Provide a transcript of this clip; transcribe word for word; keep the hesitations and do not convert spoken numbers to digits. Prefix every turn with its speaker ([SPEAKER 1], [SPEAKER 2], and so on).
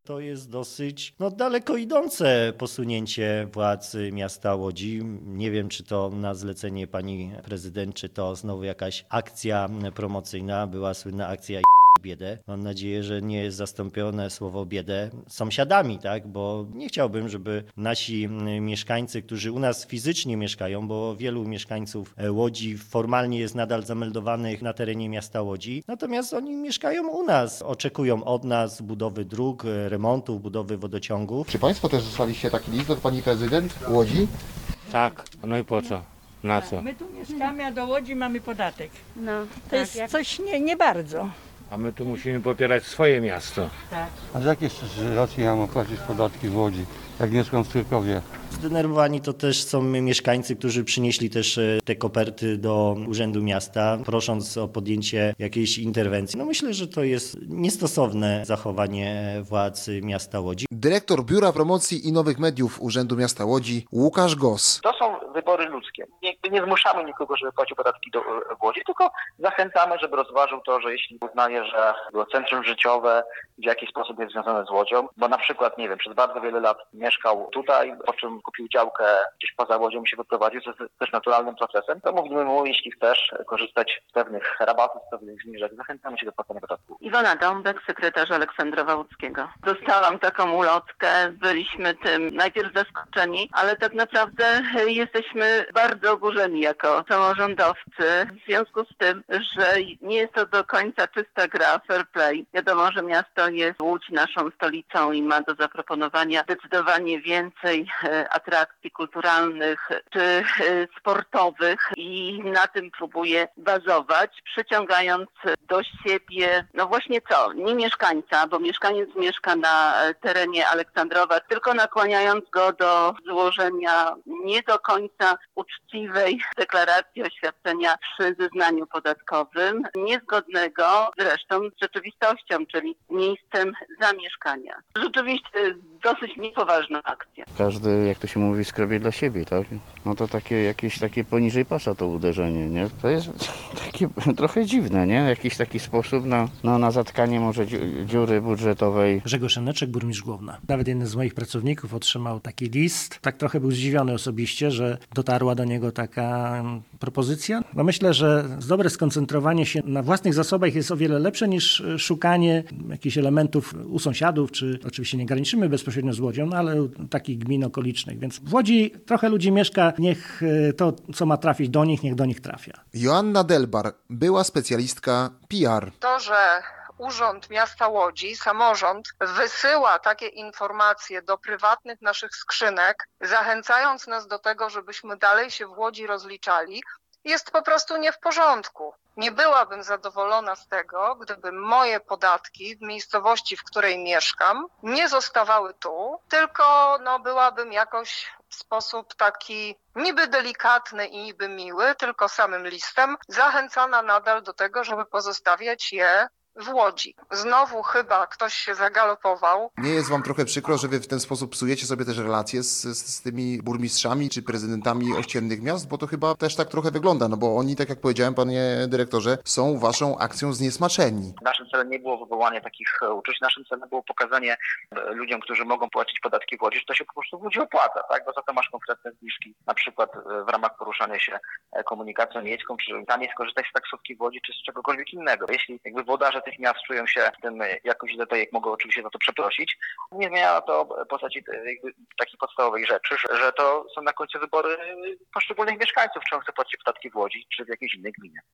[SPEAKER 1] To jest dosyć no, daleko idące posunięcie władz miasta Łodzi. Nie wiem, czy to na zlecenie pani prezydent, czy to znowu jakaś akcja promocyjna. Była słynna akcja biedę. Mam nadzieję, że nie jest zastąpione słowo biedę sąsiadami, tak? Bo nie chciałbym, żeby nasi mieszkańcy, którzy u nas fizycznie mieszkają, bo wielu mieszkańców Łodzi formalnie jest nadal zameldowanych na terenie miasta Łodzi, natomiast oni mieszkają u nas, oczekują od nas budowy dróg, remontów, budowy wodociągów.
[SPEAKER 2] Czy państwo też dostaliście taki list od pani prezydent Łodzi?
[SPEAKER 3] Tak, no i po co? Na co?
[SPEAKER 4] My tu mieszkamy, a do Łodzi mamy podatek.
[SPEAKER 5] No,
[SPEAKER 4] To
[SPEAKER 5] tak,
[SPEAKER 4] jest
[SPEAKER 5] jak...
[SPEAKER 4] coś nie, nie bardzo.
[SPEAKER 3] A my tu musimy popierać swoje miasto.
[SPEAKER 4] Tak.
[SPEAKER 6] A z jakiej racji ja mam płacić podatki w Łodzi, jak mieszkam w Tyrkowie?
[SPEAKER 1] Zdenerwowani to też są mieszkańcy, którzy przynieśli też te koperty do Urzędu Miasta, prosząc o podjęcie jakiejś interwencji. No myślę, że to jest niestosowne zachowanie władz miasta Łodzi.
[SPEAKER 2] Dyrektor Biura Promocji i Nowych Mediów Urzędu Miasta Łodzi, Łukasz Goss.
[SPEAKER 7] To są wybory ludzkie. Nie, nie zmuszamy nikogo, żeby płacił podatki do w Łodzi, tylko zachęcamy, żeby rozważył to, że jeśli uznaje, że jego centrum życiowe w jakiś sposób jest związane z Łodzią, bo na przykład, nie wiem, przez bardzo wiele lat mieszkał tutaj, po czym kupił działkę gdzieś poza Łodzią i się wyprowadził, co jest też naturalnym procesem, to mówimy mu, jeśli chcesz korzystać z pewnych rabatów, z pewnych zniżek, zachęcamy cię do płacenia podatku.
[SPEAKER 5] Iwona Dąbek, sekretarz Aleksandrowa Łódzkiego. Dostałam taką ulotkę, byliśmy tym najpierw zaskoczeni, ale tak naprawdę jesteśmy bardzo oburzeni jako samorządowcy w związku z tym, że nie jest to do końca czysta gra, fair play. Wiadomo, że miasto jest Łódź naszą stolicą i ma do zaproponowania zdecydowanie więcej atrakcji kulturalnych czy sportowych i na tym próbuje bazować, przyciągając do siebie, no właśnie co, nie mieszkańca, bo mieszkaniec mieszka na terenie Aleksandrowa, tylko nakłaniając go do złożenia nie do końca uczciwej deklaracji oświadczenia przy zeznaniu podatkowym, niezgodnego zresztą z rzeczywistością, czyli miejscem zamieszkania. Rzeczywiście dosyć niepoważna akcja.
[SPEAKER 8] Każdy, jak to się mówi, skrobie dla siebie, tak? No to takie jakieś takie poniżej pasa to uderzenie, nie? To jest takie trochę dziwne, nie? Jakiś taki sposób na, no, na zatkanie może dziury budżetowej.
[SPEAKER 9] Grzegorz Eneczek, burmistrz Głowna. Nawet jeden z moich pracowników otrzymał taki list. Tak trochę był zdziwiony osobiście, że dotarła do niego taka propozycja. No myślę, że dobre skoncentrowanie się na własnych zasobach jest o wiele lepsze niż szukanie jakichś elementów u sąsiadów, czy oczywiście nie graniczymy bezpośrednio z Łodzią, no ale takich gmin okolicznych. Więc w Łodzi trochę ludzi mieszka, niech to, co ma trafić do nich, niech do nich trafia.
[SPEAKER 2] Joanna Delbar, była specjalistka P R.
[SPEAKER 10] To, że Urząd Miasta Łodzi, samorząd wysyła takie informacje do prywatnych naszych skrzynek, zachęcając nas do tego, żebyśmy dalej się w Łodzi rozliczali, jest po prostu nie w porządku. Nie byłabym zadowolona z tego, gdyby moje podatki w miejscowości, w której mieszkam, nie zostawały tu, tylko no, byłabym jakoś w sposób taki niby delikatny i niby miły, tylko samym listem, zachęcana nadal do tego, żeby pozostawiać je w Łodzi. Znowu chyba ktoś się zagalopował.
[SPEAKER 2] Nie jest wam trochę przykro, że wy w ten sposób psujecie sobie też relacje z, z, z tymi burmistrzami czy prezydentami ościennych miast? Bo to chyba też tak trochę wygląda, no bo oni, tak jak powiedziałem, panie dyrektorze, są waszą akcją zniesmaczeni.
[SPEAKER 7] Naszym celem nie było wywołanie takich uczuć, naszym celem było pokazanie ludziom, którzy mogą płacić podatki w Łodzi, że to się po prostu w Łodzi opłaca, tak? Bo za to masz konkretne zniżki, na przykład w ramach poruszania się komunikacją miejską, czy taniej skorzystać z taksówki w Łodzi, czy z czegokolwiek innego. Jeśli jakby włodarze tych miast czują się w tym jakoś źle, to jak mogą oczywiście za to przeprosić. Nie zmienia to postaci jakby takiej podstawowej rzeczy, że, że to są na końcu wybory poszczególnych mieszkańców, czy on chce płacić podatki w Łodzi, czy w jakiejś innej gminie.